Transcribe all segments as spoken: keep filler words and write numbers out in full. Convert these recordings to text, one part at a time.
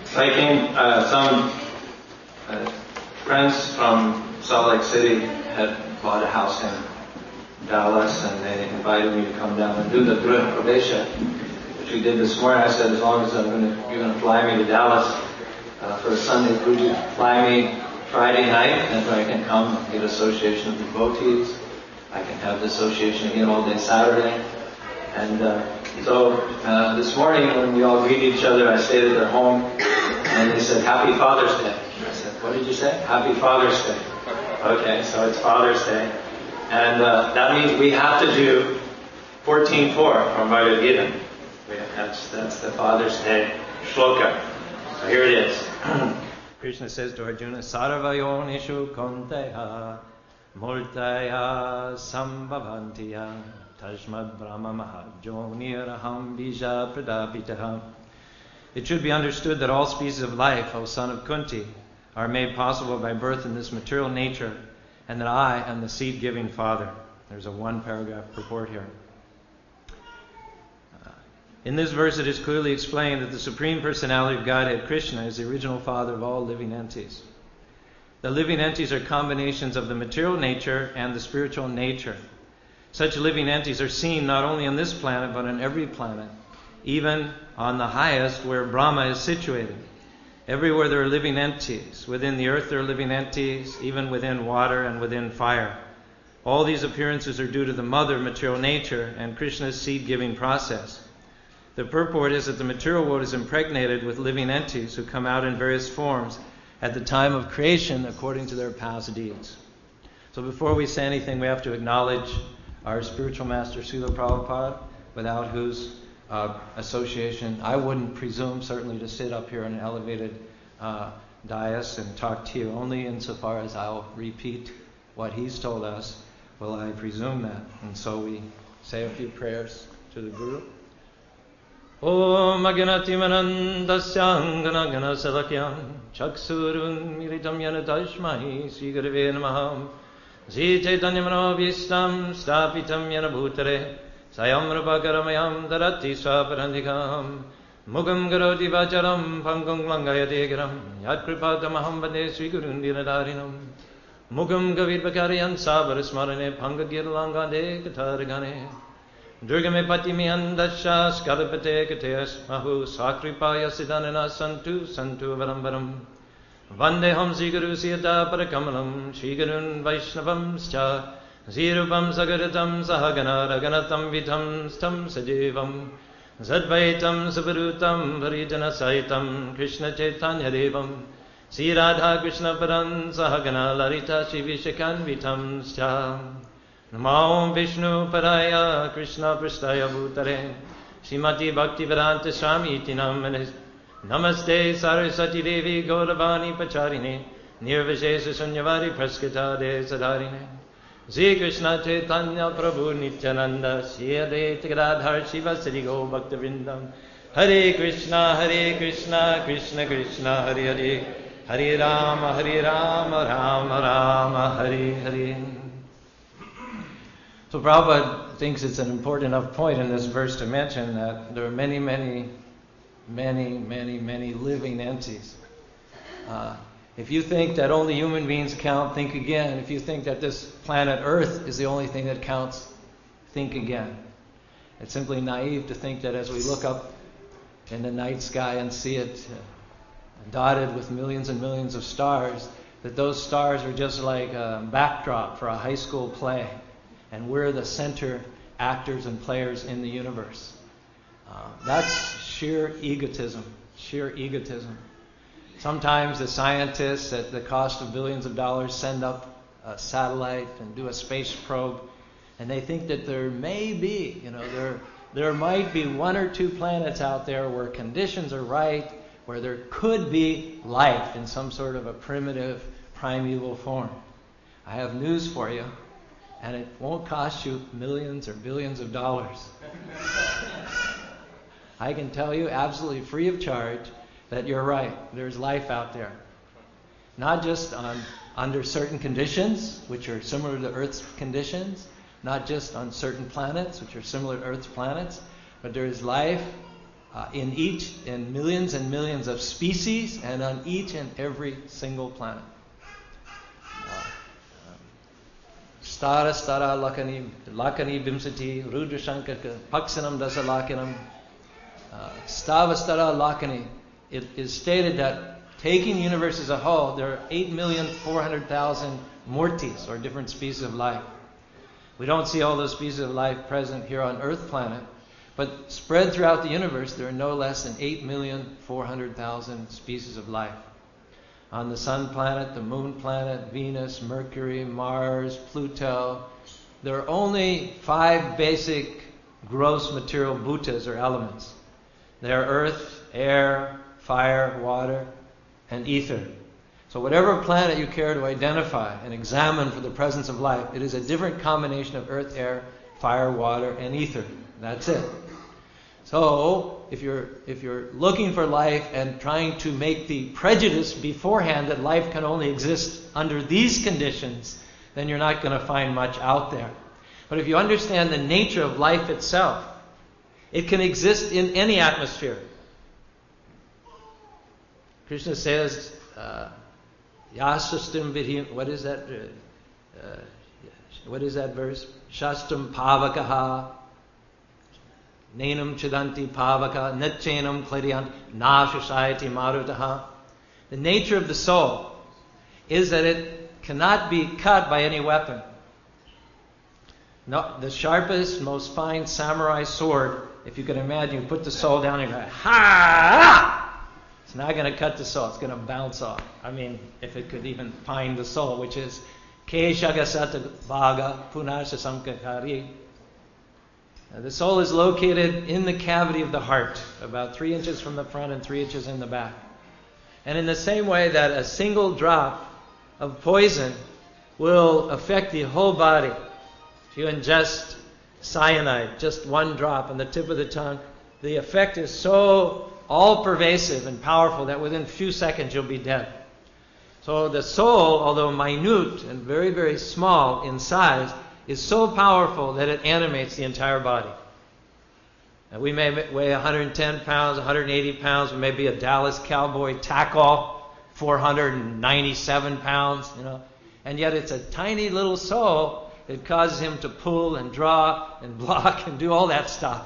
So I came, uh, some uh, friends from Salt Lake City had bought a house in Dallas, and they invited me to come down and do the Griha Pravesha, which we did this morning. I said, as long as I'm gonna, you're going to fly me to Dallas uh, for a Sunday, could you fly me Friday night, and so I can come and get association of devotees. I can have the association again all day Saturday. And uh, so uh, this morning when we all greeted each other, I stayed at their home, and they said, Happy Father's Day. I said, what did you say? Happy Father's Day. Okay, so it's Father's Day. And uh, that means we have to do fourteen four from Bhagavad Gita. That's, that's the Father's Day shloka. So here it is. Krishna says to Arjuna, Sarvayonishu konteha murtaya sambhavantiya Tashmad Brahma Mahajoniraham Bija Pradapitaha. It should be understood that all species of life, O son of Kunti, are made possible by birth in this material nature, and that I am the seed-giving Father. There's a one-paragraph purport here. Uh, in this verse it is clearly explained that the Supreme Personality of Godhead, Krishna, is the original Father of all living entities. The living entities are combinations of the material nature and the spiritual nature. Such living entities are seen not only on this planet, but on every planet, even on the highest where Brahma is situated. Everywhere there are living entities. Within the earth there are living entities, even within water and within fire. All these appearances are due to the mother material nature and Krishna's seed-giving process. The purport is that the material world is impregnated with living entities who come out in various forms at the time of creation according to their past deeds. So before we say anything, we have to acknowledge our spiritual master, Srila Prabhupada, without whose uh, association I wouldn't presume certainly to sit up here in an elevated uh, dais and talk to you. Only insofar as I'll repeat what he's told us will I presume that. And so we say a few prayers to the Guru. Om Aganati Manandasyam Gana Gana Salakyam Chaksurun Militam Yanadashmahi Sri Gurave Namaham Sri Chaitanya Manobhistam Stapitam Yana Bhutare Sayam Rupakaramayam Darati Swaparandikam Mugam Garoti Vacharam Pangam Langayate Garam Yat Kripatamaham Vande Sri Gurundinadarinam Mugam Gavir Bakarayan Sabarasmarane Pangagir Langade Kataragane Durgame Patimi Andasha Skalapate Kateas Mahu Sakripaya Siddhanana Santu Santu Varambaram Vandeham Sriguru Siyata Parakamalam Srigarun Vaishnavam Scha Zirupam Sagaratam Sahagana Raganatam Vitam Stam Sajivam Zadvaitam Sabarutam Varijana Saitam Krishna Chaitanya Devam Sri Radha Krishna Paran Sahagana Larita Shivishakan Vitam Scha Namo Vishnu Paraya Krishna Prasthaya Bhutare Srimati Bhaktivedanta Swami Iti Namaste Namaste Saraswati Devi Gauravani Pacharine Nirvishesha Sunyavari Praskitade Sadarine Sri Krishna Chaitanya Prabhu Nityananda Sri Advaita Gadadhar Shiva Sri Go Bhaktivinoda Hare Krishna Hare Krishna Krishna Krishna Hare Hare Hare Rama Hare Rama Rama Rama Hare Hare. So Prabhupada thinks it's an important enough point in this verse to mention that there are many, many, many, many, many living entities. Uh, if you think that only human beings count, think again. If you think that this planet Earth is the only thing that counts, think again. It's simply naive to think that as we look up in the night sky and see it uh, dotted with millions and millions of stars, that those stars are just like a backdrop for a high school play. And we're the center actors and players in the universe. Uh, that's sheer egotism, sheer egotism. Sometimes the scientists at the cost of billions of dollars send up a satellite and do a space probe, and they think that there may be, you know, there there might be one or two planets out there where conditions are right, where there could be life in some sort of a primitive, primeval form. I have news for you. And it won't cost you millions or billions of dollars. I can tell you absolutely free of charge that you're right. There's life out there. Not just on under certain conditions, which are similar to Earth's conditions, not just on certain planets, which are similar to Earth's planets, but there is life uh, in each, in millions and millions of species, and on each and every single planet. Stara stara lakani, lakani bimsati, rudra shankaka, paksanam dasa lakanam, stava stara lakani. It is stated that taking the universe as a whole, there are eight million four hundred thousand murtis, or different species of life. We don't see all those species of life present here on Earth planet, but spread throughout the universe, there are no less than eight million four hundred thousand species of life. On the Sun planet, the Moon planet, Venus, Mercury, Mars, Pluto, there are only five basic gross material bhutas, or elements. They are earth, air, fire, water, and ether. So whatever planet you care to identify and examine for the presence of life, it is a different combination of earth, air, fire, water, and ether. That's it. So if you're if you're looking for life and trying to make the prejudice beforehand that life can only exist under these conditions, then you're not going to find much out there. But if you understand the nature of life itself, it can exist in any atmosphere. Krishna says, uh, Yasastam vidhi, what is that? Uh, uh, what is that verse? Shastam pavakaha, nenam chidanti pavaka, netchenam klediant, na shashayati marutaha. The nature of the soul is that it cannot be cut by any weapon. No, the sharpest, most fine samurai sword, if you can imagine, you put the soul down and you go, ha! It's not going to cut the soul. It's going to bounce off. I mean, if it could even find the soul, which is Keshagasata Bhaga Punasha Samkakari. The soul is located in the cavity of the heart, about three inches from the front and three inches in the back. And in the same way that a single drop of poison will affect the whole body. If you ingest cyanide, just one drop on the tip of the tongue, the effect is so all-pervasive and powerful that within a few seconds you'll be dead. So the soul, although minute and very, very small in size, is so powerful that it animates the entire body. And we may weigh one hundred ten pounds, one hundred eighty pounds. We may be a Dallas Cowboy tackle, four hundred ninety-seven pounds, you know. And yet it's a tiny little soul that causes him to pull and draw and block and do all that stuff.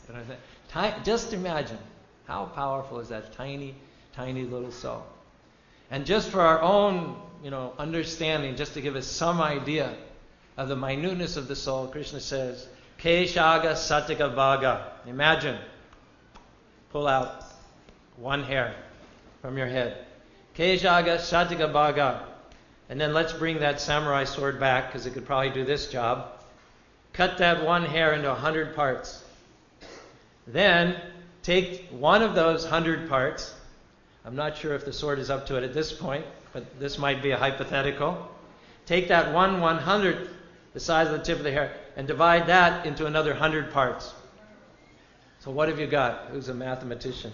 Just imagine. How powerful is that tiny, tiny little soul? And just for our own, you know, understanding, just to give us some idea of the minuteness of the soul, Krishna says, Keshaga Satika Bhaga. Imagine, pull out one hair from your head. Keshaga Satika Bhaga. And then let's bring that samurai sword back, because it could probably do this job. Cut that one hair into a hundred parts. Then take one of those hundred parts. I'm not sure if the sword is up to it at this point, but this might be a hypothetical. Take that one one hundredth, the size of the tip of the hair, and divide that into another hundred parts. So what have you got? Who's a mathematician?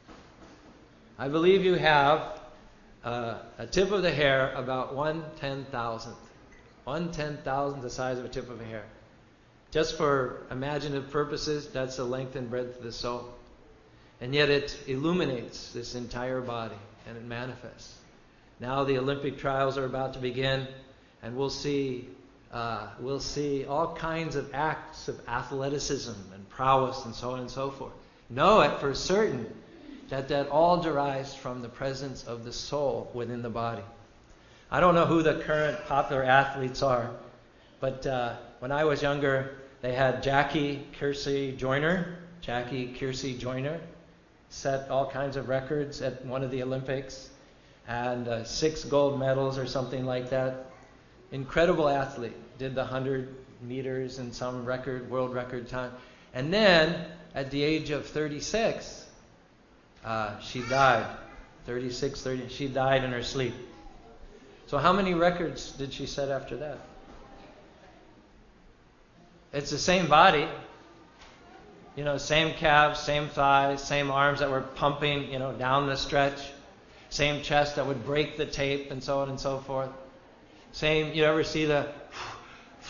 I believe you have uh, a tip of the hair about one ten thousandth. One ten thousandth the size of a tip of a hair. Just for imaginative purposes, that's the length and breadth of the soul. And yet it illuminates this entire body, and it manifests. Now the Olympic trials are about to begin, and we'll see uh, we'll see all kinds of acts of athleticism and prowess and so on and so forth. Know it for certain that that all derives from the presence of the soul within the body. I don't know who the current popular athletes are, but uh, when I was younger, they had Jackie Kiersey Joyner. Jackie Kiersey Joyner set all kinds of records at one of the Olympics, and uh, six gold medals or something like that. Incredible athlete. Did the one hundred meters in some record, world record time. And then, at the age of thirty-six, uh, she died. thirty-six, thirty, she died in her sleep. So how many records did she set after that? It's the same body. You know, same calves, same thighs, same arms that were pumping, you know, down the stretch. Same chest that would break the tape and so on and so forth. Same, you ever see the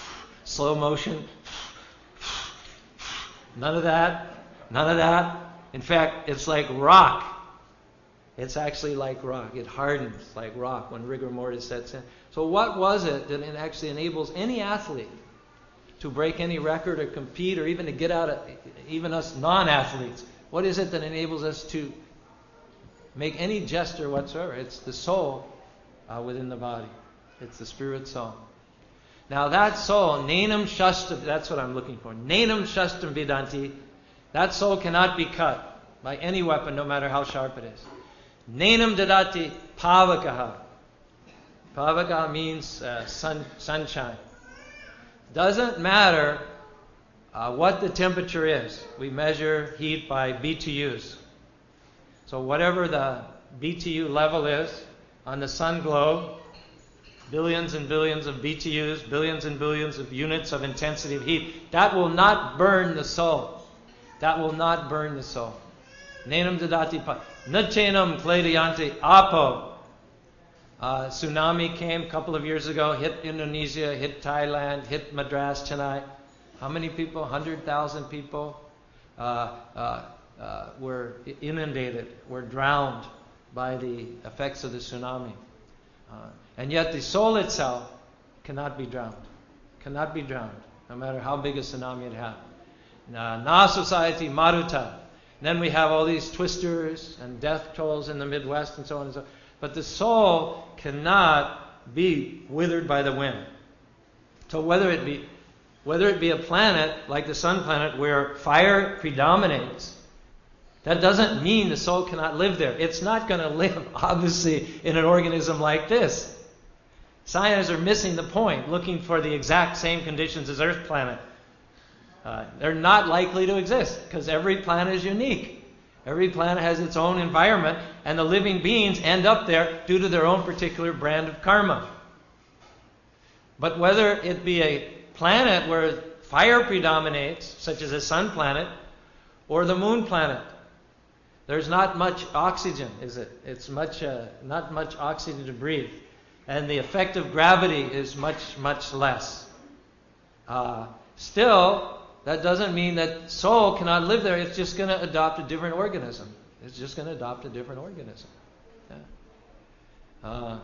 slow motion? None of that. None of that. In fact, it's like rock. It's actually like rock. It hardens like rock when rigor mortis sets in. So what was it that it actually enables any athlete to break any record or compete or even to get out of, even us non-athletes? What is it that enables us to make any gesture whatsoever? It's the soul uh, within the body. It's the spirit soul. Now that soul, Nanam Shastam, that's what I'm looking for. Nanam Shastam Vedanti. That soul cannot be cut by any weapon, no matter how sharp it is. Nanam Dadati Pavakaha. Pavaka means uh, sun, sunshine. Doesn't matter uh, what the temperature is. We measure heat by B T Us. So whatever the B T U level is on the sun globe, billions and billions of B T Us, billions and billions of units of intensity of heat, that will not burn the soul. That will not burn the soul. Nanam Dadati Pa. Nachenam Klediyanti Apo. Uh, tsunami came a couple of years ago, hit Indonesia, hit Thailand, hit Madras, Chennai. How many people? one hundred thousand people uh, uh, uh, were inundated, were drowned by the effects of the tsunami. Uh, and yet the soul itself cannot be drowned. Cannot be drowned, no matter how big a tsunami it had. Uh, Na society, Maruta. And then we have all these twisters and death tolls in the Midwest and so on and so on. But the soul cannot be withered by the wind. So whether it be whether it be a planet like the sun planet where fire predominates, that doesn't mean the soul cannot live there. It's not going to live, obviously, in an organism like this. Scientists are missing the point, looking for the exact same conditions as Earth planet. Uh, they're not likely to exist because every planet is unique. Every planet has its own environment, and the living beings end up there due to their own particular brand of karma. But whether it be a planet where fire predominates, such as a sun planet, or the moon planet, there's not much oxygen, is it? It's much uh, not much oxygen to breathe, and the effect of gravity is much, much less. Uh, still, that doesn't mean that soul cannot live there. It's just going to adopt a different organism. It's just going to adopt a different organism. Yeah. Uh,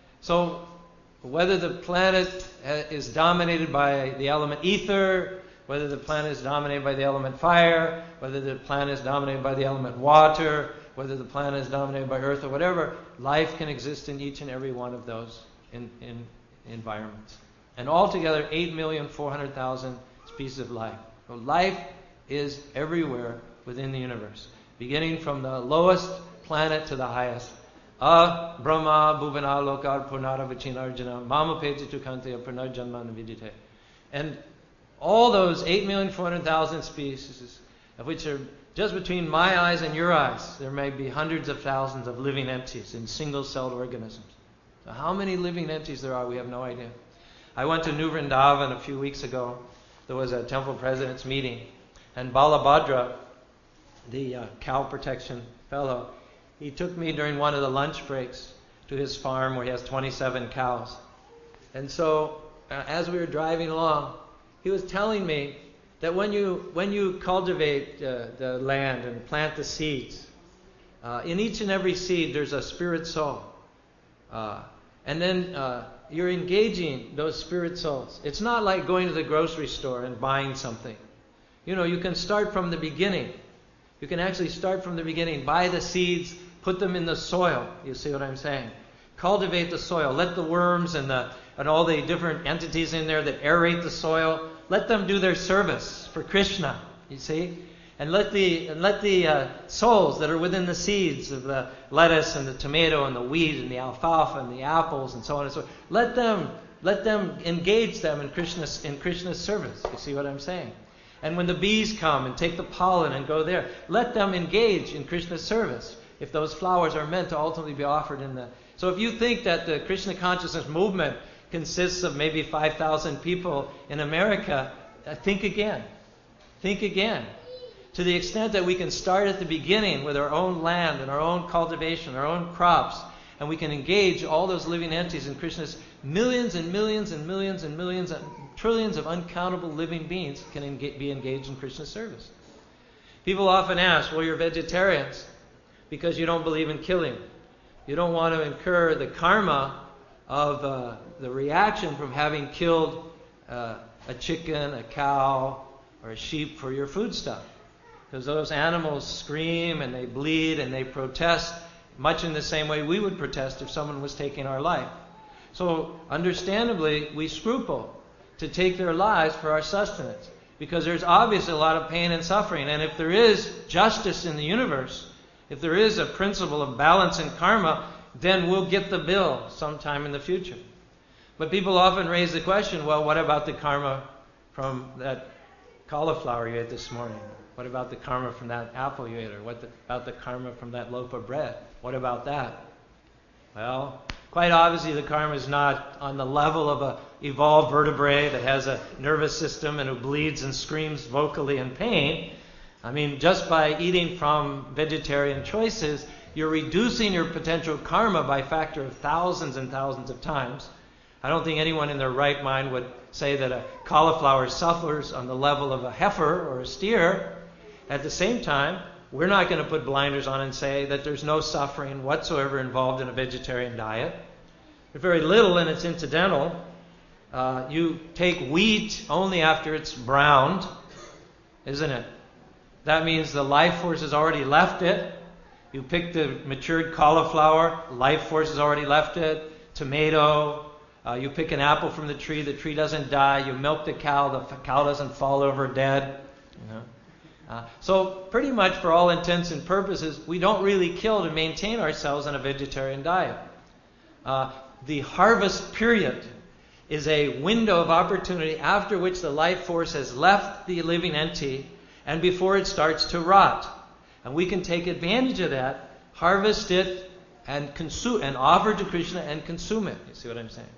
so, whether the planet is dominated by the element ether, whether the planet is dominated by the element fire, whether the planet is dominated by the element water, whether the planet is dominated by earth or whatever, life can exist in each and every one of those in, in environments. And altogether, eight million four hundred thousand species of life. So life is everywhere within the universe, beginning from the lowest planet to the highest. A Brahma Bhuvana Lokar Purnara Vachinarjana Mama Pejatu Kanteya Purnarjanmana Vidite. And all those eight million four hundred thousand species, of which are just between my eyes and your eyes, there may be hundreds of thousands of living entities in single-celled organisms. So how many living entities there are, we have no idea. I went to New Vrindavan a few weeks ago. There was a temple president's meeting, and Balabhadra, the uh, cow protection fellow, he took me during one of the lunch breaks to his farm where he has twenty-seven cows. And so, uh, as we were driving along, he was telling me that when you when you cultivate uh, the land and plant the seeds, uh, in each and every seed there's a spirit soul. Uh, and then uh, you're engaging those spirit souls. It's not like going to the grocery store and buying something. You know, you can start from the beginning. You can actually start from the beginning. Buy the seeds, put them in the soil. You see what I'm saying? Cultivate the soil. Let the worms and the and all the different entities in there that aerate the soil, let them do their service for Krishna. You see? And let the and let the uh, souls that are within the seeds of the lettuce and the tomato and the wheat and the alfalfa and the apples and so on and so forth, let them let them engage them in Krishna's in Krishna's service. You see what I'm saying? And when the bees come and take the pollen and go there, let them engage in Krishna's service. If those flowers are meant to ultimately be offered in the... So if you think that the Krishna consciousness movement consists of maybe five thousand people in America, uh, think again. Think again. To the extent that we can start at the beginning with our own land and our own cultivation, our own crops, and we can engage all those living entities in Krishna's millions and millions and millions and millions and trillions of uncountable living beings can enga- be engaged in Krishna's service. People often ask, well, you're vegetarians because you don't believe in killing. You don't want to incur the karma of uh, the reaction from having killed uh, a chicken, a cow, or a sheep for your foodstuff. Because those animals scream and they bleed and they protest much in the same way we would protest if someone was taking our life. So understandably, we scruple to take their lives for our sustenance, because there's obviously a lot of pain and suffering. And if there is justice in the universe, if there is a principle of balance and karma, then we'll get the bill sometime in the future. But people often raise the question, well, what about the karma from that cauliflower you ate this morning? What about the karma from that apple you ate? Or what the, about the karma from that loaf of bread? What about that? Well, quite obviously the karma is not on the level of a evolved vertebrae that has a nervous system and who bleeds and screams vocally in pain. I mean, just by eating from vegetarian choices, you're reducing your potential karma by a factor of thousands and thousands of times. I don't think anyone in their right mind would say that a cauliflower suffers on the level of a heifer or a steer. At the same time, we're not going to put blinders on and say that there's no suffering whatsoever involved in a vegetarian diet. There's very little, and it's incidental. Uh, you take wheat only after it's browned, isn't it? That means the life force has already left it. You pick the matured cauliflower, life force has already left it. Tomato, uh, you pick an apple from the tree, the tree doesn't die. You milk the cow, the cow doesn't fall over dead. You know? Uh, so pretty much for all intents and purposes, we don't really kill to maintain ourselves on a vegetarian diet. Uh, the harvest period is a window of opportunity after which the life force has left the living entity and before it starts to rot. And we can take advantage of that, harvest it, and consume, and offer to Krishna and consume it. You see what I'm saying?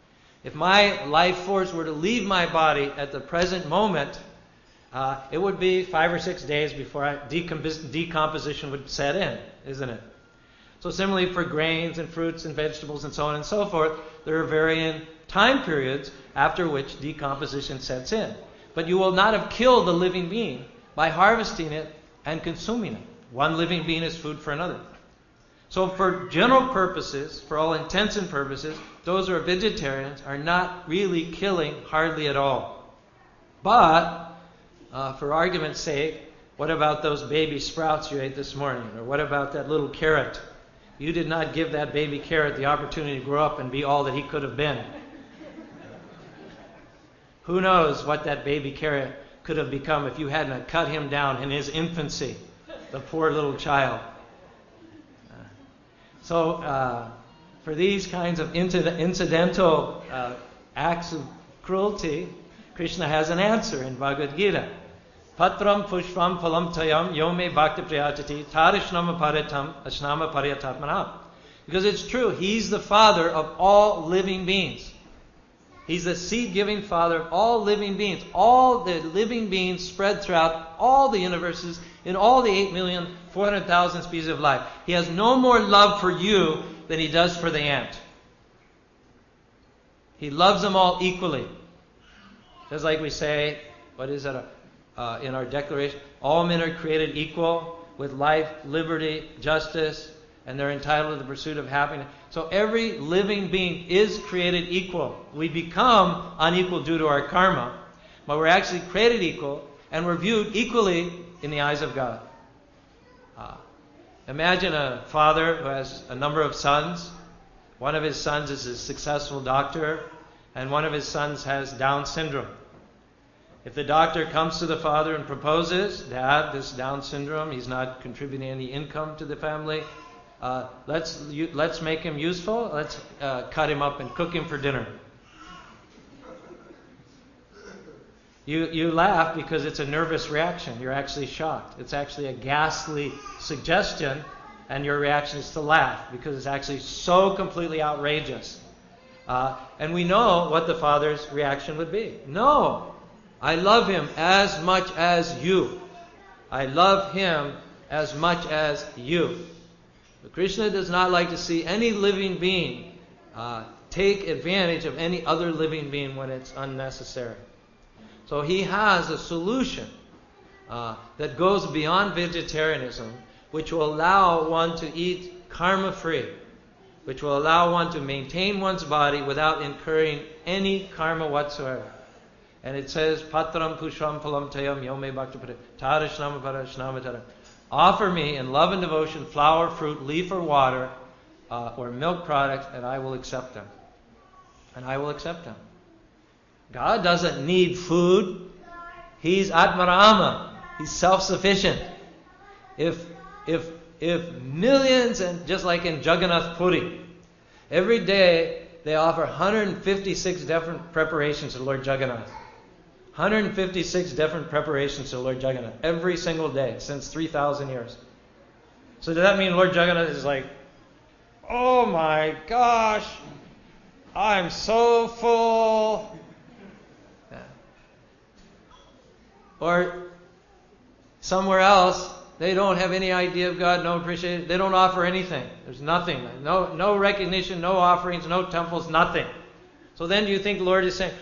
If my life force were to leave my body at the present moment, uh, it would be five or six days before I, decompos- decomposition would set in, isn't it? So similarly for grains and fruits and vegetables and so on and so forth, there are varying time periods after which decomposition sets in. But you will not have killed the living being by harvesting it and consuming it. One living being is food for another. So for general purposes, for all intents and purposes, those who are vegetarians are not really killing hardly at all. But, uh, for argument's sake, what about those baby sprouts you ate this morning? Or what about that little carrot? You did not give that baby carrot the opportunity to grow up and be all that he could have been. Who knows what that baby carrot could have become if you hadn't cut him down in his infancy, the poor little child. Uh, so, uh, for these kinds of incidental uh, acts of cruelty, Krishna has an answer in Bhagavad Gita. Patram pushpam phalam tayam yome bhakti priyachati tarishnama paritam ashnama pariyatatmanam. Because it's true, He's the Father of all living beings. He's the seed-giving Father of all living beings. All the living beings spread throughout all the universes in all the eight million four hundred thousand species of life. He has no more love for you than He does for the ant. He loves them all equally. Just like we say, what is it, uh, in our declaration? All men are created equal with life, liberty, justice, and they're entitled to the pursuit of happiness. So every living being is created equal. We become unequal due to our karma, but we're actually created equal, and we're viewed equally in the eyes of God. Uh, imagine a father who has a number of sons. One of his sons is a successful doctor, and one of his sons has Down syndrome. If the doctor comes to the father and proposes, Dad, this Down syndrome, he's not contributing any income to the family, Uh, let's you, let's make him useful. Let's uh, cut him up and cook him for dinner. You you laugh because it's a nervous reaction. You're actually shocked. It's actually a ghastly suggestion, and your reaction is to laugh because it's actually so completely outrageous. Uh, and we know what the father's reaction would be. No, I love him as much as you. I love him as much as you. But Krishna does not like to see any living being uh, take advantage of any other living being when it's unnecessary. So He has a solution uh, that goes beyond vegetarianism, which will allow one to eat karma-free, which will allow one to maintain one's body without incurring any karma whatsoever. And it says, Patram pushram palam tayam yome bhakti tarashnama parashnama taram. Offer me in love and devotion flour, fruit, leaf, or water, uh, or milk products, and I will accept them. And I will accept them. God doesn't need food. He's Atmarama. He's self-sufficient. If if if millions, and just like in Jagannath Puri, every day they offer one hundred fifty-six different preparations to Lord Jagannath. one hundred fifty-six different preparations to Lord Jagannath every single day since three thousand years. So does that mean Lord Jagannath is like, oh my gosh, I'm so full? Yeah. Or somewhere else, they don't have any idea of God, no appreciation. They don't offer anything. There's nothing. No, no recognition, no offerings, no temples, nothing. So then do you think the Lord is saying,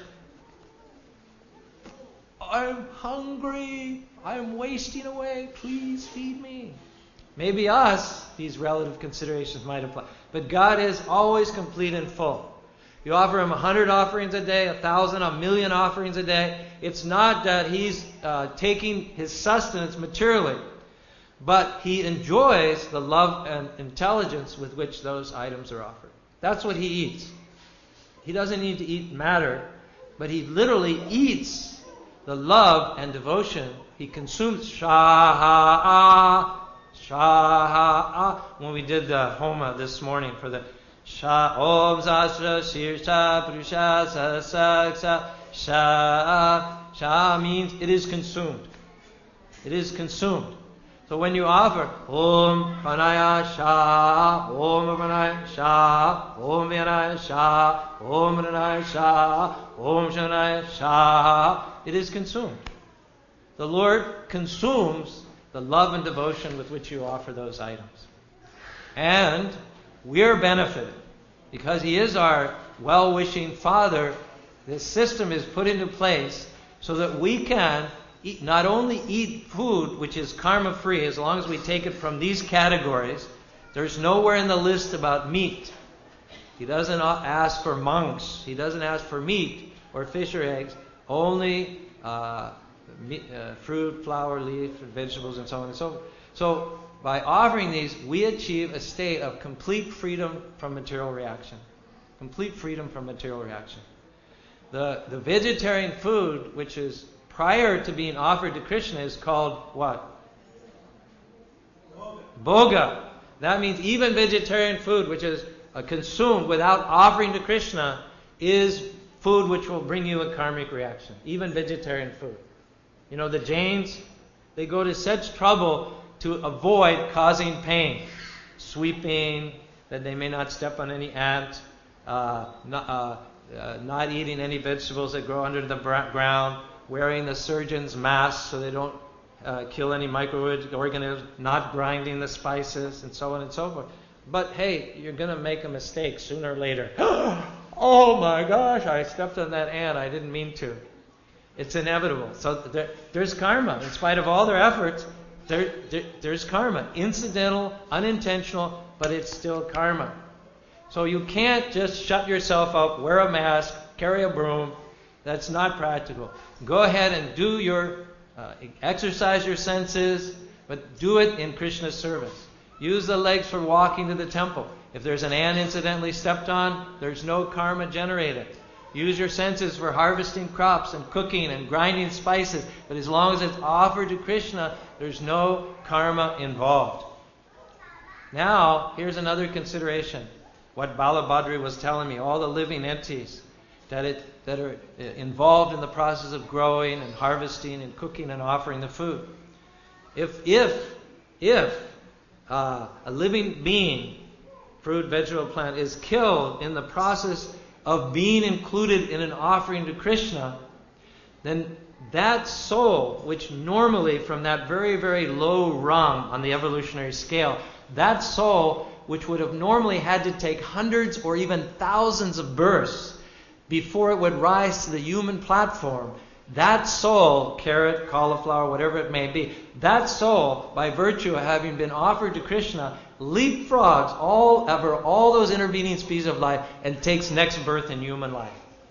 I'm hungry. I'm wasting away. Please feed me. Maybe us, these relative considerations might apply. But God is always complete and full. You offer Him a hundred offerings a day, a thousand, a million offerings a day. It's not that He's uh, taking His sustenance materially, but He enjoys the love and intelligence with which those items are offered. That's what He eats. He doesn't need to eat matter, but He literally eats the love and devotion. He consumes Shaha, Shaha. When we did the Homa this morning for the Sha Om Sastra Sirsha Purusha Sasaksa Sha. Sha means it is consumed. It is consumed. So when you offer Om Pranaya Sha, Om Pranaya Sha, Om Vyanaya Sha, Om Pranaya Sha, Om Shanaya Sha, it is consumed. The Lord consumes the love and devotion with which you offer those items. And we're benefited because He is our well-wishing Father. This system is put into place so that we can eat, not only eat food which is karma-free, as long as we take it from these categories. There's nowhere in the list about meat. He doesn't ask for monks. He doesn't ask for meat or fish or eggs. Only uh, meat, uh, fruit, flour, leaf, vegetables, and so on and so forth. So by offering these, we achieve a state of complete freedom from material reaction. Complete freedom from material reaction. The, the vegetarian food, which is prior to being offered to Krishna, is called what? Bhoga. That means even vegetarian food, which is uh, consumed without offering to Krishna, is food which will bring you a karmic reaction. Even vegetarian food. You know, the Jains, they go to such trouble to avoid causing pain. Sweeping, that they may not step on any ant, uh, not, uh, uh, not eating any vegetables that grow under the bra- ground, wearing the surgeon's mask so they don't uh, kill any microorganisms, not grinding the spices, and so on and so forth. But hey, you're going to make a mistake sooner or later. Oh my gosh, I stepped on that ant. I didn't mean to. It's inevitable. So there, there's karma. In spite of all their efforts, there, there, there's karma. Incidental, unintentional, but it's still karma. So you can't just shut yourself up, wear a mask, carry a broom. That's not practical. Go ahead and do your, uh, exercise your senses, but do it in Krishna's service. Use the legs for walking to the temple. If there's an ant incidentally stepped on, there's no karma generated. Use your senses for harvesting crops and cooking and grinding spices. But as long as it's offered to Krishna, there's no karma involved. Now, here's another consideration. What Balabhadri was telling me, all the living entities that it that are involved in the process of growing and harvesting and cooking and offering the food. If if if uh, a living being, fruit, vegetable, plant, is killed in the process of being included in an offering to Krishna, then that soul, which normally from that very, very low rung on the evolutionary scale, that soul, which would have normally had to take hundreds or even thousands of births before it would rise to the human platform, that soul, carrot, cauliflower, whatever it may be, that soul, by virtue of having been offered to Krishna, leapfrogs all over all those intervening species of life and takes next birth in human life.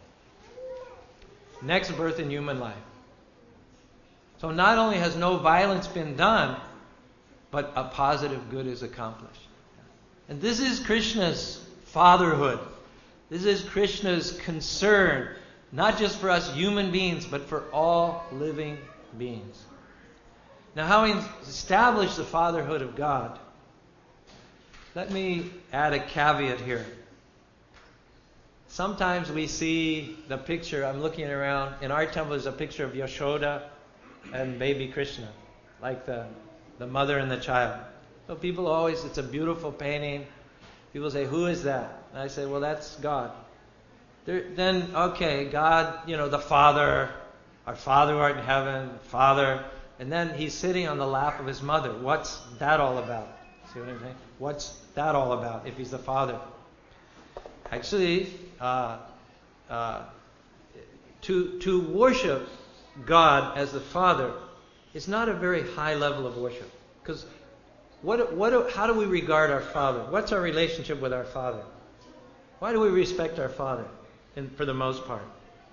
Next birth in human life. So not only has no violence been done, but a positive good is accomplished. And this is Krishna's fatherhood. This is Krishna's concern, not just for us human beings, but for all living beings. Now, having established the fatherhood of God, let me add a caveat here. Sometimes we see the picture, I'm looking around, in our temple there's a picture of Yashoda and baby Krishna, like the, the mother and the child. So people always, it's a beautiful painting. People say, who is that? And I say, well, that's God. There, then, okay, God, you know, the Father, our Father who art in heaven, Father, and then he's sitting on the lap of his mother. What's that all about? See what I'm saying? What's that all about if he's the Father? Actually, uh, uh, to to worship God as the Father is not a very high level of worship. Because what what how do we regard our Father? What's our relationship with our Father? Why do we respect our Father, in, for the most part?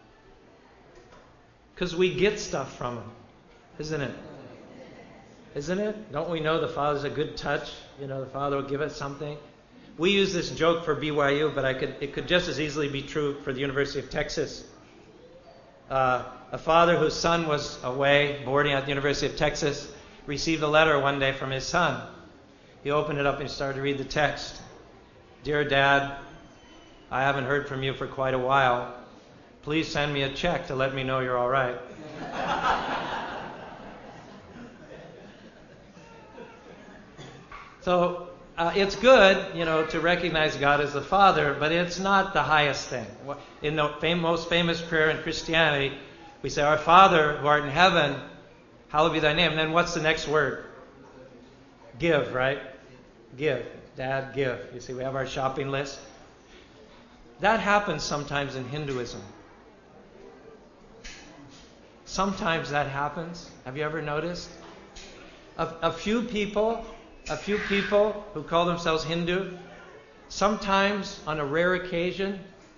Because we get stuff from Him, isn't it? Isn't it? Don't we know the Father's a good touch? You know, the Father will give us something. We use this joke for B Y U, but I could it could just as easily be true for the University of Texas. Uh, a father whose son was away boarding at the University of Texas received a letter one day from his son. He opened it up and started to read the text. Dear Dad, I haven't heard from you for quite a while. Please send me a check to let me know you're all right. So uh, it's good, you know, to recognize God as the Father, but it's not the highest thing. In the fam- most famous prayer in Christianity, we say, Our Father who art in heaven, hallowed be thy name. And then what's the next word? Give, right? Give. Dad, give. You see, we have our shopping list. That happens sometimes in Hinduism. Sometimes that happens. Have you ever noticed? A, a few people, a few people who call themselves Hindu, sometimes on a rare occasion,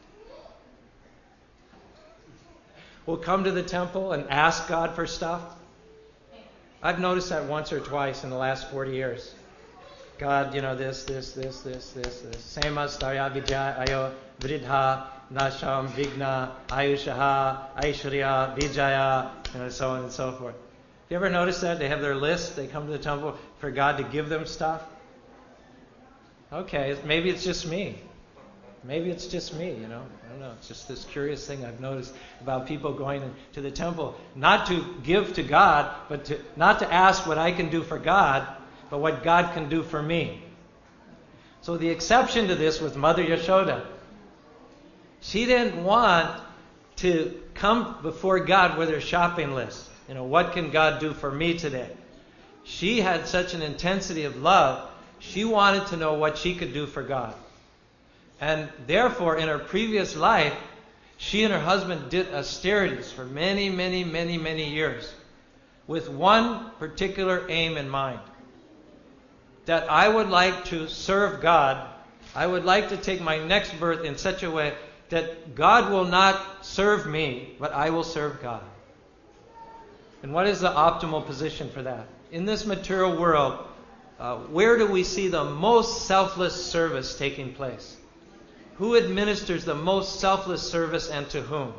will come to the temple and ask God for stuff. I've noticed that once or twice in the last forty years. God, you know, this, this, this, this, this, this. Sema starya vidya ayo vridha nasham vigna ayushaha aishwarya vijaya, and so on and so forth. Have you ever noticed that? They have their list. They come to the temple for God to give them stuff. Okay, maybe it's just me. Maybe it's just me, you know. I don't know. It's just this curious thing I've noticed about people going to the temple, not to give to God, but to not to ask what I can do for God, but what God can do for me. So the exception to this was Mother Yashoda. She didn't want to come before God with her shopping list. You know, what can God do for me today? She had such an intensity of love, she wanted to know what she could do for God. And therefore, in her previous life, she and her husband did austerities for many, many, many, many years with one particular aim in mind. That I would like to serve God. I would like to take my next birth in such a way that God will not serve me, but I will serve God. And what is the optimal position for that? In this material world, uh, where do we see the most selfless service taking place? Who administers the most selfless service and to whom?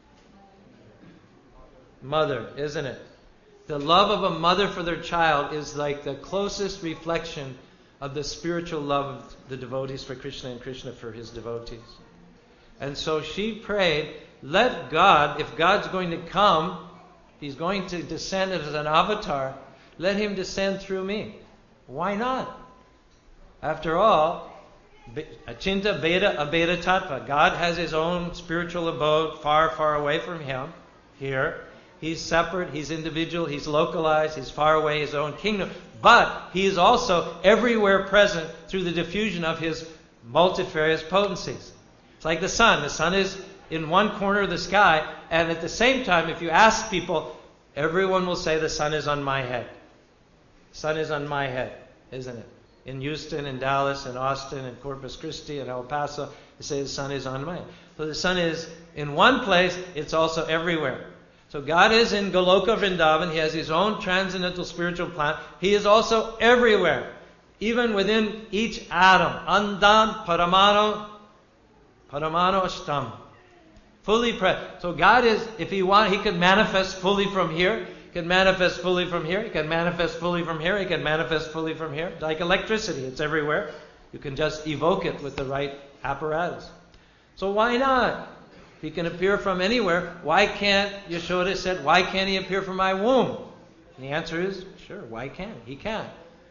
Mother, isn't it? The love of a mother for their child is like the closest reflection of the spiritual love of the devotees for Krishna and Krishna for his devotees. And so she prayed, let God, if God's going to come, He's going to descend as an avatar, let Him descend through me. Why not? After all, Achinta Veda Abeda Tattva. God has His own spiritual abode far, far away from Him here. He's separate, He's individual, He's localized, He's far away, His own kingdom. But He is also everywhere present through the diffusion of His multifarious potencies. It's like the sun. The sun is in one corner of the sky, and at the same time, if you ask people, everyone will say the sun is on my head. The sun is on my head, isn't it? In Houston, in Dallas, in Austin, in Corpus Christi, in El Paso, they say the sun is on my head. So the sun is in one place, it's also everywhere. So God is in Goloka Vrindavan. He has his own transcendental spiritual plan. He is also everywhere, even within each atom. Andan Paramano, Paramano Ashtam. Fully present. So God is, if He want, He can manifest fully from here. He can manifest fully from here. He can manifest fully from here. He can manifest fully from here. Like electricity, it's everywhere. You can just evoke it with the right apparatus. So why not? If He can appear from anywhere, why can't, Yashoda said, why can't He appear from my womb? And the answer is, sure, why can't He? can.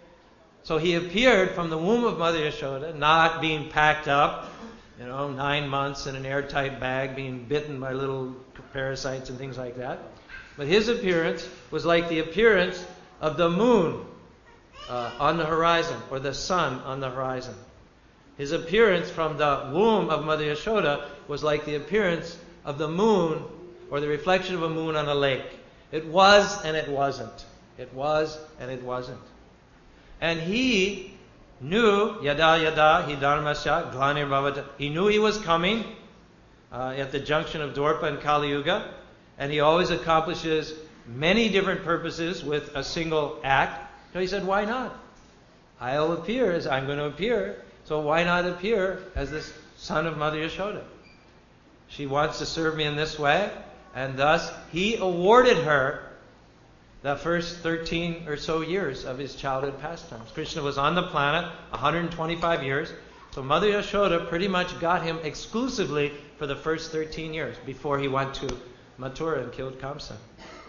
So He appeared from the womb of Mother Yashoda, not being packed up, you know, nine months in an airtight bag, being bitten by little parasites and things like that. But His appearance was like the appearance of the moon uh, on the horizon, or the sun on the horizon. His appearance from the womb of Mother Yashoda was like the appearance of the moon, or the reflection of a moon on a lake. It was and it wasn't. It was and it wasn't. And He knew, yada yada, hi dharmasya, glanir bhavata. He knew He was coming uh, at the junction of Dwarpa and Kali Yuga. And He always accomplishes many different purposes with a single act. So He said, why not? I'll appear as I'm going to appear. So why not appear as the son of Mother Yashoda? She wants to serve me in this way. And thus, He awarded her the first thirteen or so years of His childhood pastimes. Krishna was on the planet one hundred twenty-five years. So Mother Yashoda pretty much got Him exclusively for the first thirteen years before He went to Mathura and killed Kamsa.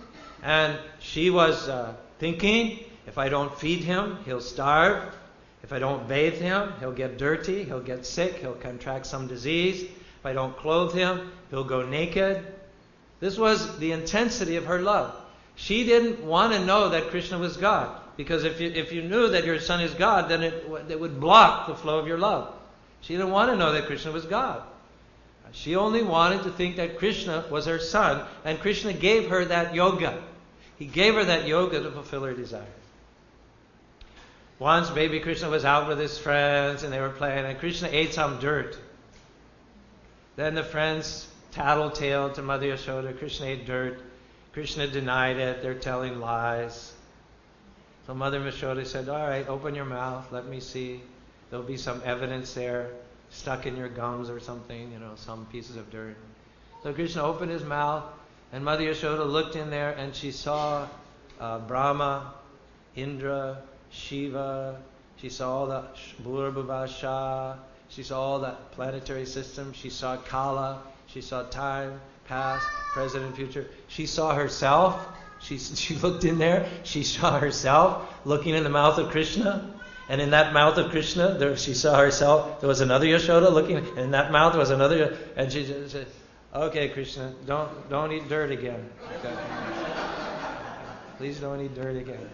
And she was uh, thinking, if I don't feed him, he'll starve. If I don't bathe him, he'll get dirty, he'll get sick, he'll contract some disease. If I don't clothe him, he'll go naked. This was the intensity of her love. She didn't want to know that Krishna was God. Because if you, if you knew that your son is God, then it, it would block the flow of your love. She didn't want to know that Krishna was God. She only wanted to think that Krishna was her son, and Krishna gave her that yoga. He gave her that yoga to fulfill her desire. Once baby Krishna was out with his friends and they were playing, and Krishna ate some dirt. Then the friends tattletaled to Mother Yashoda, Krishna ate dirt. Krishna denied it, they're telling lies. So Mother Yashoda said, all right, open your mouth, let me see. There'll be some evidence there, stuck in your gums or something, you know, some pieces of dirt. So Krishna opened his mouth, and Mother Yashoda looked in there, and she saw uh, Brahma, Indra, Shiva. She saw all the Bhurabhuvasha. She saw all the planetary system. She saw Kala. She saw time, past, present, and future. She saw herself. She she looked in there. She saw herself looking in the mouth of Krishna. And in that mouth of Krishna, there, she saw herself. There was another Yashoda looking, and in that mouth was another. And she just said, "Okay, Krishna, don't don't eat dirt again. Okay. Please don't eat dirt again."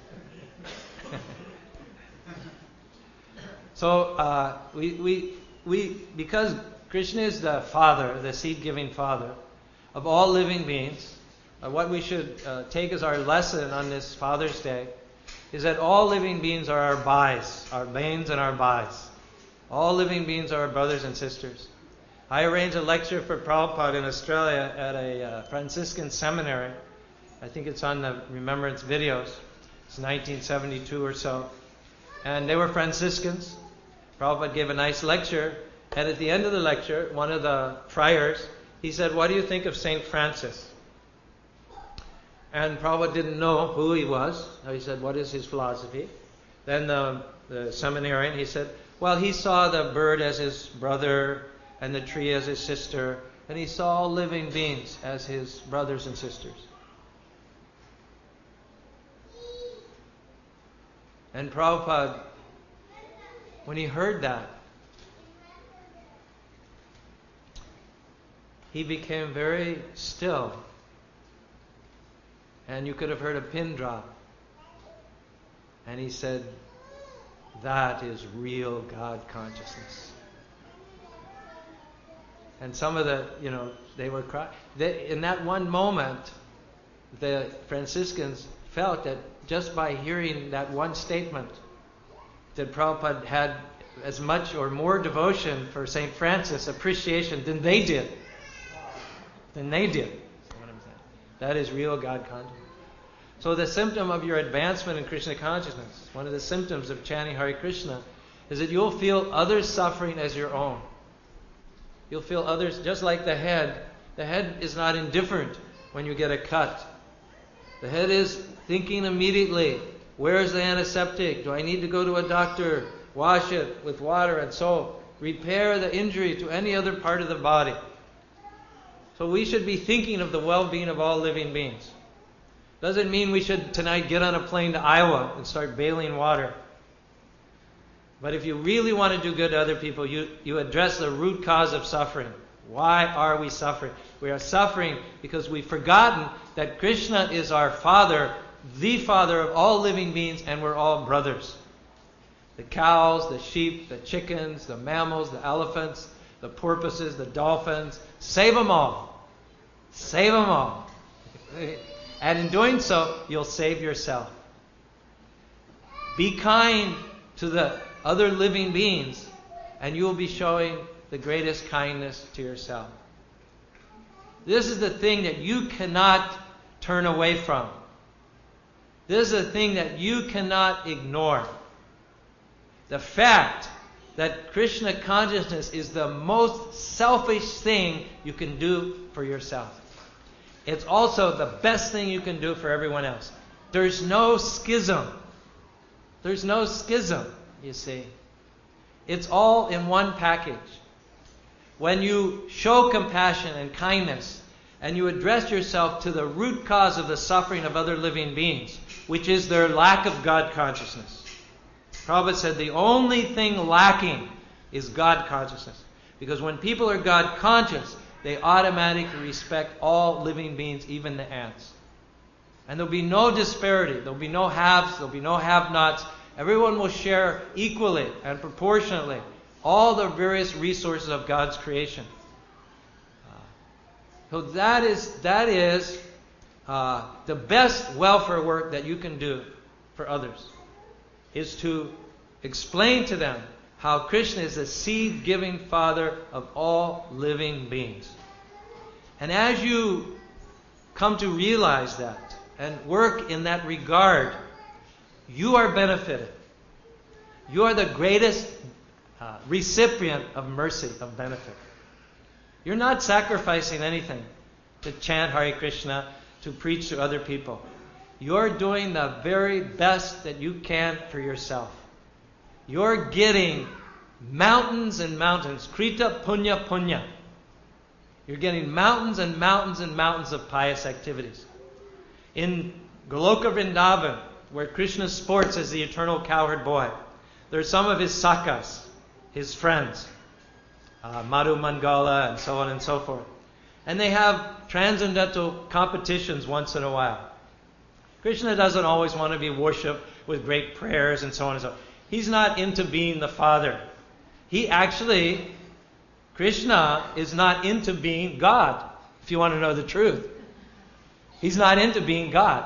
So uh, we we we because Krishna is the Father, the seed-giving Father of all living beings. Uh, what we should uh, take as our lesson on this Father's Day is that all living beings are our bhais, our bains and our bhais. All living beings are our brothers and sisters. I arranged a lecture for Prabhupada in Australia at a uh, Franciscan seminary. I think it's on the Remembrance videos. It's nineteen seventy-two or so. And they were Franciscans. Prabhupada gave a nice lecture. And at the end of the lecture, one of the friars, he said, "What do you think of Saint Francis?" And Prabhupada didn't know who he was. So he said, "What is his philosophy?" Then the, the seminarian, he said, "Well, he saw the bird as his brother and the tree as his sister. And he saw all living beings as his brothers and sisters." And Prabhupada, when he heard that, he became very still. And you could have heard a pin drop. And he said, "That is real God consciousness." And some of the, you know, they would cry. They, in that one moment, the Franciscans felt that just by hearing that one statement, that Prabhupada had as much or more devotion for Saint Francis, appreciation, than they did. Than they did. That is real God consciousness. So the symptom of your advancement in Krishna consciousness, one of the symptoms of chanting Hare Krishna, is that you'll feel others' suffering as your own. You'll feel others, just like the head. The head is not indifferent when you get a cut. The head is thinking immediately, where is the antiseptic? Do I need to go to a doctor? Wash it with water and soap. Repair the injury to any other part of the body. So we should be thinking of the well-being of all living beings. Doesn't mean we should tonight get on a plane to Iowa and start bailing water. But if you really want to do good to other people, you, you address the root cause of suffering. Why are we suffering? We are suffering because we've forgotten that Krishna is our Father, the Father of all living beings, and we're all brothers. The cows, the sheep, the chickens, the mammals, the elephants, the porpoises, the dolphins. Save them all. Save them all. And in doing so, you'll save yourself. Be kind to the other living beings, and you will be showing the greatest kindness to yourself. This is the thing that you cannot turn away from. This is a thing that you cannot ignore. The fact that Krishna consciousness is the most selfish thing you can do for yourself. It's also the best thing you can do for everyone else. There's no schism. There's no schism, you see. It's all in one package. When you show compassion and kindness, and you address yourself to the root cause of the suffering of other living beings, which is their lack of God consciousness. Prabhupada said the only thing lacking is God consciousness. Because when people are God conscious, they automatically respect all living beings, even the ants. And there'll be no disparity. There'll be no haves. There'll be no have-nots. Everyone will share equally and proportionately all the various resources of God's creation. Uh, so that is that is uh, the best welfare work that you can do for others, is to explain to them how Krishna is the seed-giving Father of all living beings. And as you come to realize that and work in that regard, you are benefited. You are the greatest uh, recipient of mercy, of benefit. You're not sacrificing anything to chant Hare Krishna, to preach to other people. You're doing the very best that you can for yourself. You're getting mountains and mountains. Krita punya punya. You're getting mountains and mountains and mountains of pious activities. In Goloka Vrindavan, where Krishna sports as the eternal cowherd boy, there's some of his sakas, his friends, uh, Madhu Mangala and so on and so forth. And they have transcendental competitions once in a while. Krishna doesn't always want to be worshipped with great prayers and so on and so on. He's not into being the Father. He actually, Krishna is not into being God, if you want to know the truth. He's not into being God.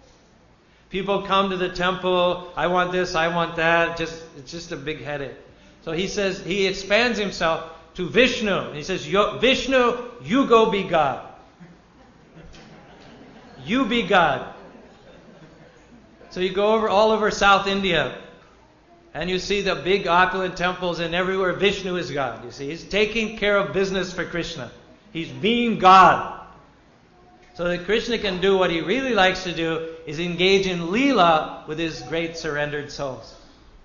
People come to the temple, I want this, I want that. Just it's just a big headache. So he says, he expands himself to Vishnu. And he says, Vishnu, you go be God. You be God. So you go over all over South India, and you see the big opulent temples, and everywhere Vishnu is God. You see, he's taking care of business for Krishna. He's being God. So that Krishna can do what he really likes to do, is engage in Leela with his great surrendered souls.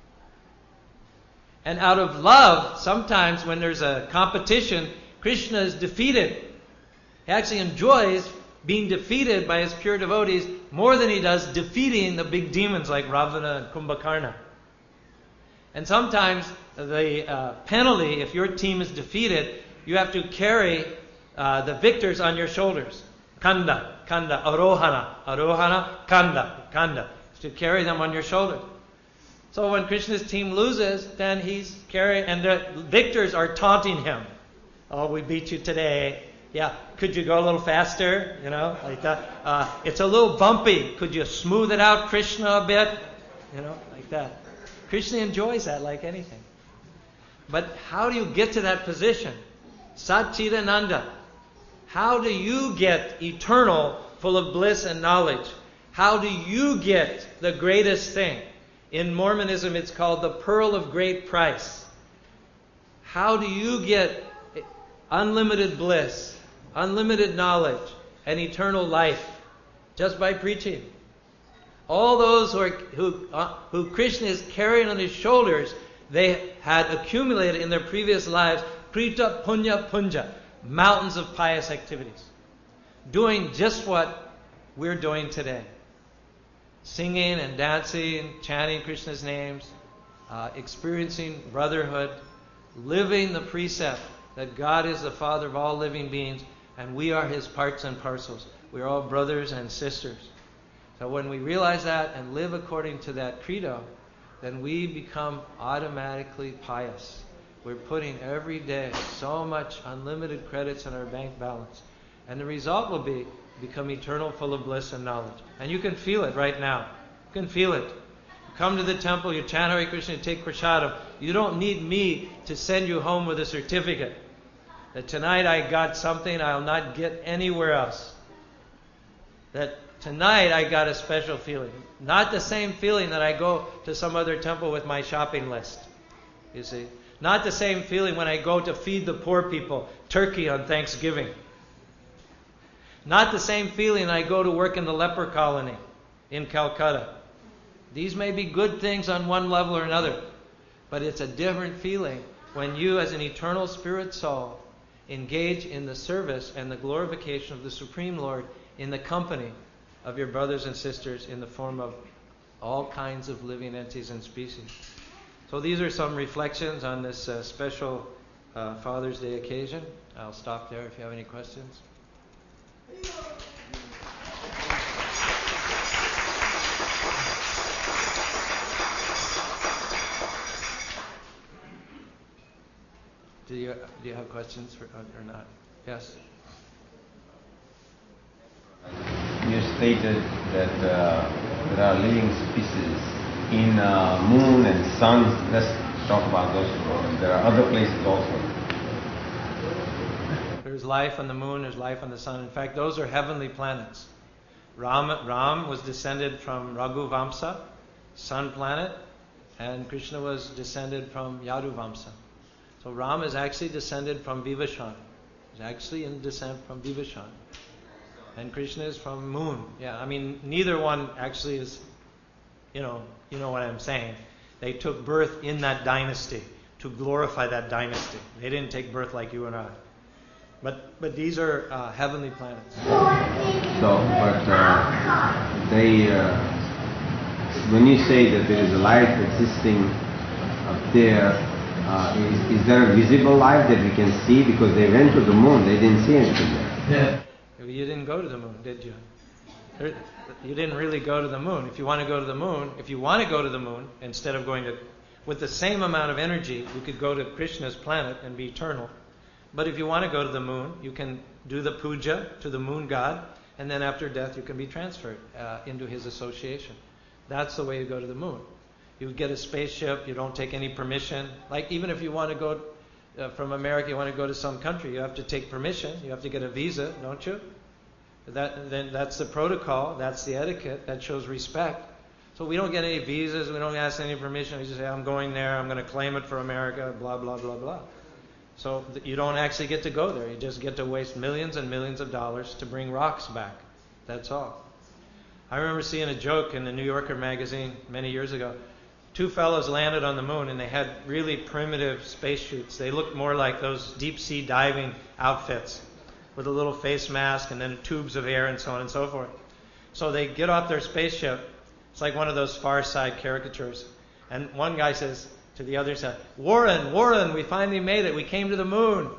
And out of love, sometimes when there's a competition, Krishna is defeated. He actually enjoys being defeated by his pure devotees more than he does defeating the big demons like Ravana and Kumbhakarna. And sometimes the uh, penalty, if your team is defeated, you have to carry uh, the victors on your shoulders. Kanda, Kanda, Arohana, Arohana, Kanda, Kanda. To carry them on your shoulder. So when Krishna's team loses, then he's carrying, and the victors are taunting him. Oh, we beat you today. Yeah, could you go a little faster? You know, like that. Uh, it's a little bumpy. Could you smooth it out, Krishna, a bit? You know, like that. Krishna enjoys that like anything. But how do you get to that position? Satchidananda. How do you get eternal, full of bliss and knowledge? How do you get the greatest thing? In Mormonism, it's called the pearl of great price. How do you get unlimited bliss, unlimited knowledge, and eternal life? Just by preaching. All those who, are, who, uh, who Krishna is carrying on his shoulders, they had accumulated in their previous lives Krita Punya Punja, mountains of pious activities. Doing just what we're doing today. Singing and dancing, chanting Krishna's names, uh, experiencing brotherhood, living the precept that God is the Father of all living beings and we are His parts and parcels. We are all brothers and sisters. So when we realize that and live according to that credo, then we become automatically pious. We're putting every day so much unlimited credits in our bank balance. And the result will be become eternal, full of bliss and knowledge. And you can feel it right now. You can feel it. You come to the temple, you chant Hare Krishna, you take prasadam. You don't need me to send you home with a certificate that tonight I got something I'll not get anywhere else. That tonight I got a special feeling. Not the same feeling that I go to some other temple with my shopping list. You see? Not the same feeling when I go to feed the poor people turkey on Thanksgiving. Not the same feeling I go to work in the leper colony in Calcutta. These may be good things on one level or another, but it's a different feeling when you as an eternal spirit soul engage in the service and the glorification of the Supreme Lord in the company of your brothers and sisters in the form of all kinds of living entities and species. So these are some reflections on this uh, special uh, Father's Day occasion. I'll stop there if you have any questions. Do you do you have questions for, or not? Yes. You stated that uh, there are living species in uh, moon and sun. Let's talk about those two. There are other places also. There's life on the moon, there's life on the sun. In fact, those are heavenly planets. Ram, Ram was descended from Raghu Vamsa, sun planet, and Krishna was descended from Yadu Vamsa. So Ram is actually descended from Vivashan. He's actually in descent from Vivashan. And Krishna is from moon. Yeah, I mean, neither one actually is, you know, you know what I'm saying. They took birth in that dynasty to glorify that dynasty. They didn't take birth like you and I. But but these are uh, heavenly planets. So, but uh, they, uh, when you say that there is a life existing up there, uh, is, is there a visible life that we can see? Because they went to the moon, they didn't see anything there. Yeah. You didn't go to the moon, did you? You didn't really go to the moon. If you want to go to the moon, if you want to go to the moon, instead of going to, with the same amount of energy, you could go to Krishna's planet and be eternal. But if you want to go to the moon, you can do the puja to the moon god, and then after death you can be transferred uh, into his association. That's the way you go to the moon. You get a spaceship, you don't take any permission. Like even if you want to go uh, from America, you want to go to some country, you have to take permission, you have to get a visa, don't you? That, then that's the protocol, that's the etiquette, that shows respect. So we don't get any visas, we don't ask any permission, we just say, I'm going there, I'm going to claim it for America, blah, blah, blah, blah. So you don't actually get to go there. You just get to waste millions and millions of dollars to bring rocks back. That's all. I remember seeing a joke in the New Yorker magazine many years ago. Two fellows landed on the moon and they had really primitive spacesuits. They looked more like those deep sea diving outfits with a little face mask and then tubes of air and so on and so forth. So they get off their spaceship. It's like one of those Far Side caricatures. And one guy says to the other side, Warren, Warren, we finally made it. We came to the moon.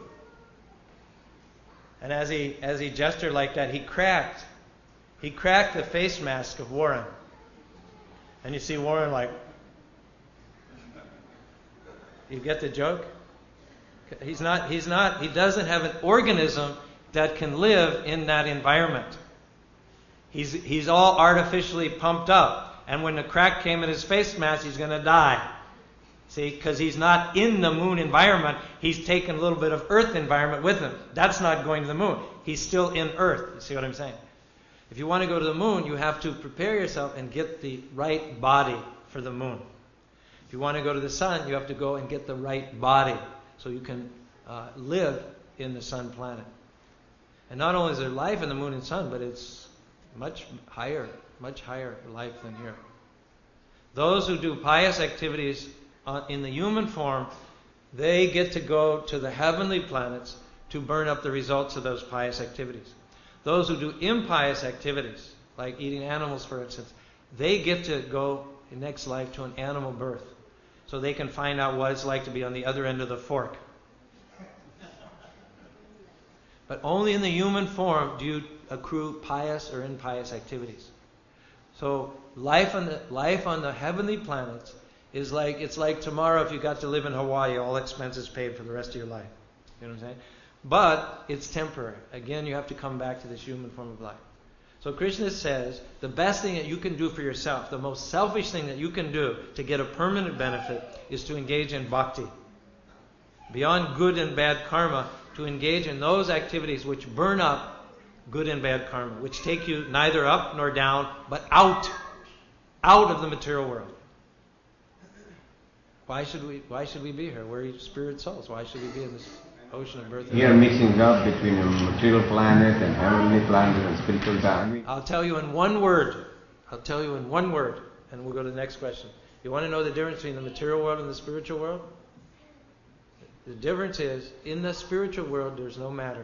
And as he as he gestured like that, he cracked. He cracked the face mask of Warren. And you see Warren like, you get the joke? He's not, he's not, he doesn't have an organism that can live in that environment. He's, he's all artificially pumped up. And when the crack came in his face mask, he's going to die. See, because he's not in the moon environment. He's taken a little bit of earth environment with him. That's not going to the moon. He's still in earth. You see what I'm saying? If you want to go to the moon, you have to prepare yourself and get the right body for the moon. If you want to go to the sun, you have to go and get the right body so you can uh, live in the sun planet. And not only is there life in the moon and sun, but it's much higher, much higher life than here. Those who do pious activities uh, in the human form, they get to go to the heavenly planets to burn up the results of those pious activities. Those who do impious activities, like eating animals, for instance, they get to go in next life to an animal birth, so they can find out what it's like to be on the other end of the fork. But only in the human form do you accrue pious or impious activities. So life on the life on the heavenly planets is like, it's like tomorrow if you got to live in Hawaii, all expenses paid for the rest of your life. You know what I'm saying? But it's temporary. Again, you have to come back to this human form of life. So Krishna says the best thing that you can do for yourself, the most selfish thing that you can do to get a permanent benefit, is to engage in bhakti. Beyond good and bad karma, to engage in those activities which burn up good and bad karma, which take you neither up nor down, but out, out of the material world. Why should we? Why should we be here? We're spirit souls. Why should we be in this ocean of birth? You are mixing up between a material planet and heavenly planet and spiritual planet. I'll tell you in one word. I'll tell you in one word, and we'll go to the next question. You want to know the difference between the material world and the spiritual world? The difference is, in the spiritual world, there's no matter.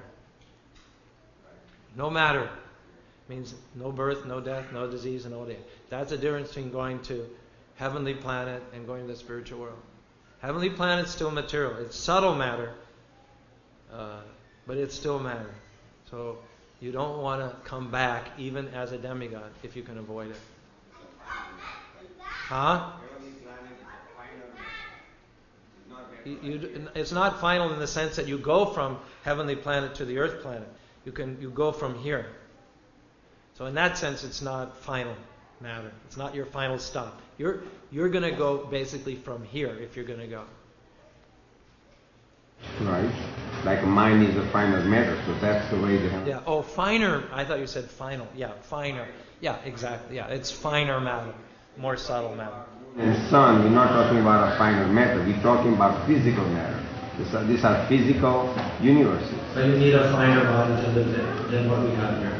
No matter means no birth, no death, no disease, and no death. That's the difference between going to heavenly planet and going to the spiritual world. Heavenly planet's still material. It's subtle matter, uh, but it's still matter. So you don't want to come back even as a demigod if you can avoid it. Huh? You, you, it's not final in the sense that you go from heavenly planet to the earth planet. You can you go from here. So in that sense, it's not final matter. It's not your final stop. You're you're going to go basically from here if you're going to go. Right. Like mind is a finer matter, so that's the way they have. Yeah. Oh, finer. I thought you said final. Yeah, finer. Yeah, exactly. Yeah, it's finer matter, more subtle matter. And sun, we're not talking about a finer matter. We're talking about physical matter. These are, these are physical universes. So you need a finer body to live in than what we have here.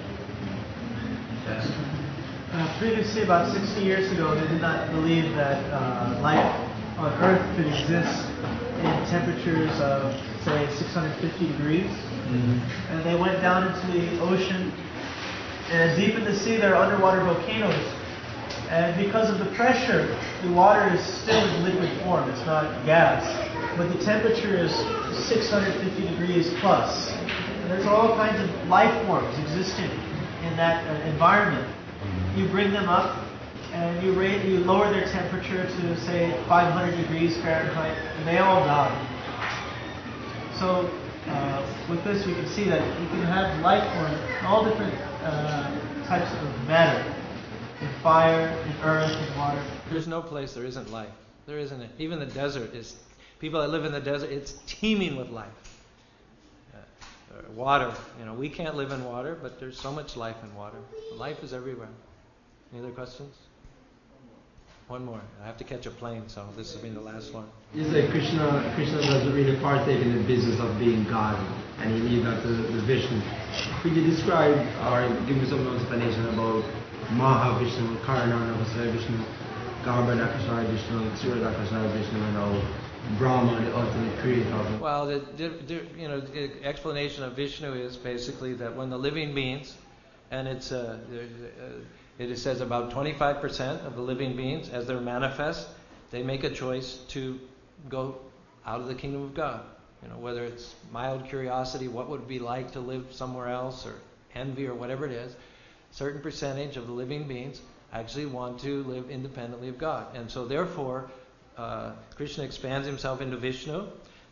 Yes. Uh, previously, about sixty years ago, they did not believe that uh, life on Earth could exist in temperatures of, say, six hundred fifty degrees. Mm-hmm. And they went down into the ocean, and deep in the sea there are underwater volcanoes. And because of the pressure, the water is still in liquid form. It's not gas. But the temperature is six hundred fifty degrees plus. And there's all kinds of life forms existing in that uh, environment. You bring them up, and you rate, you lower their temperature to, say, five hundred degrees Fahrenheit, and they all die. So uh, with this, we can see that you can have life forms, all different uh, types of matter. In fire, in earth, in water. There's no place there isn't life. There isn't it. Even the desert is. People that live in the desert, it's teeming with life. Uh, water, you know, we can't live in water, but there's so much life in water. Life is everywhere. Any other questions? One more. I have to catch a plane, so this has been the last one. You say Krishna, Krishna doesn't really partake in the business of being God, and he leaves that to the Vishnu. Could you describe or give me some explanation about Mahavishnu, Karanana Vishnu, Garbhanakashaya Vishnu, Suradakashaya Vishnu, and all Brahma, the ultimate creator? Well, the, the you know the explanation of Vishnu is basically that when the living beings, and it's uh, uh, it says about twenty-five percent of the living beings, as they're manifest, they make a choice to go out of the kingdom of God. You know, whether it's mild curiosity, what would it be like to live somewhere else, or envy, or whatever it is. Certain percentage of the living beings actually want to live independently of God. And so therefore, uh, Krishna expands himself into Vishnu.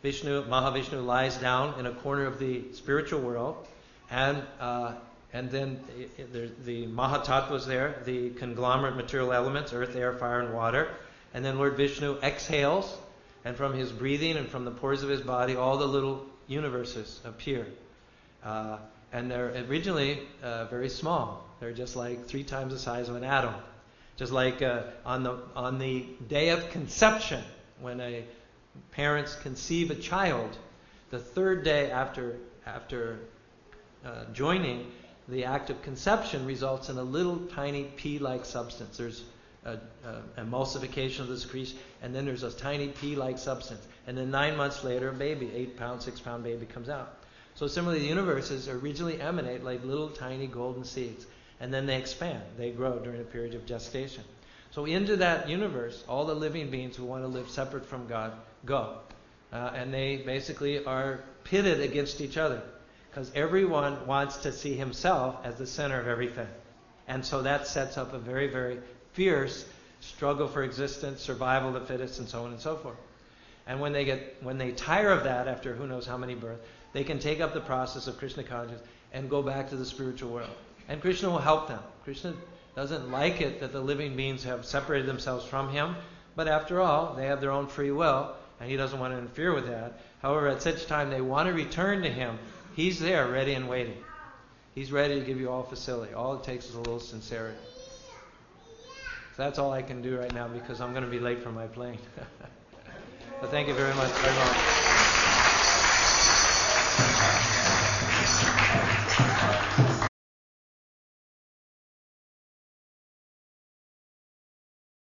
Vishnu, Mahavishnu lies down in a corner of the spiritual world, and uh, and then the, the Mahatattva was there, the conglomerate material elements, earth, air, fire, and water. And then Lord Vishnu exhales, and from his breathing and from the pores of his body, all the little universes appear. Uh, and they're originally uh, very small. They're just like three times the size of an atom. Just like uh, on the on the day of conception, when a parents conceive a child, the third day after after uh, joining, the act of conception results in a little tiny pea-like substance. There's a, a emulsification of the secretion, and then there's a tiny pea-like substance. And then nine months later, a baby, eight-pound, six-pound baby comes out. So similarly, the universes originally emanate like little tiny golden seeds, and then they expand. They grow during a period of gestation. So into that universe, all the living beings who want to live separate from God go. Uh, and they basically are pitted against each other, because everyone wants to see himself as the center of everything. And so that sets up a very, very fierce struggle for existence, survival of the fittest, and so on and so forth. And when they get, when they tire of that after who knows how many births, they can take up the process of Krishna consciousness and go back to the spiritual world. And Krishna will help them. Krishna doesn't like it that the living beings have separated themselves from him, but after all, they have their own free will, and he doesn't want to interfere with that. However, at such time they want to return to him, he's there, ready and waiting. He's ready to give you all facility. All it takes is a little sincerity. So that's all I can do right now, because I'm going to be late for my plane. But thank you very much. Very much.